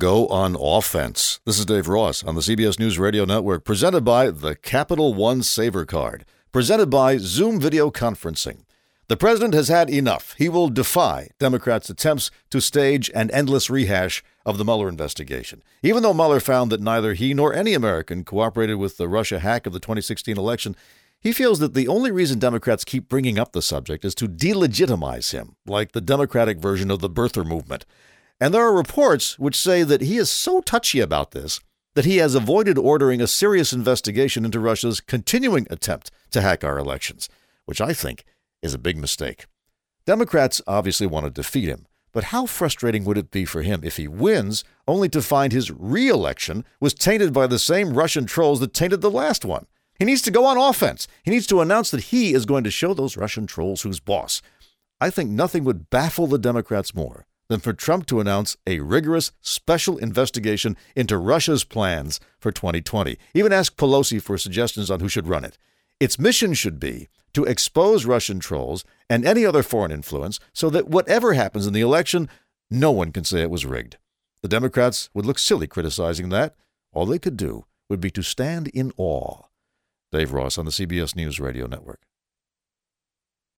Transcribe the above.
Go on offense. This is Dave Ross on the CBS News Radio Network, presented by the Capital One Saver Card, presented by Zoom Video Conferencing. The president has had enough. He will defy Democrats' attempts to stage an endless rehash of the Mueller investigation. Even though Mueller found that neither he nor any American cooperated with the Russia hack of the 2016 election, he feels that the only reason Democrats keep bringing up the subject is to delegitimize him, like the Democratic version of the birther movement. And there are reports which say that he is so touchy about this that he has avoided ordering a serious investigation into Russia's continuing attempt to hack our elections, which I think is a big mistake. Democrats obviously want to defeat him, but how frustrating would it be for him if he wins only to find his re-election was tainted by the same Russian trolls that tainted the last one? He needs to go on offense. He needs to announce that he is going to show those Russian trolls who's boss. I think nothing would baffle the Democrats more than for Trump to announce a rigorous special investigation into Russia's plans for 2020. Even ask Pelosi for suggestions on who should run it. Its mission should be to expose Russian trolls and any other foreign influence so that whatever happens in the election, no one can say it was rigged. The Democrats would look silly criticizing that. All they could do would be to stand in awe. Dave Ross on the CBS News Radio Network.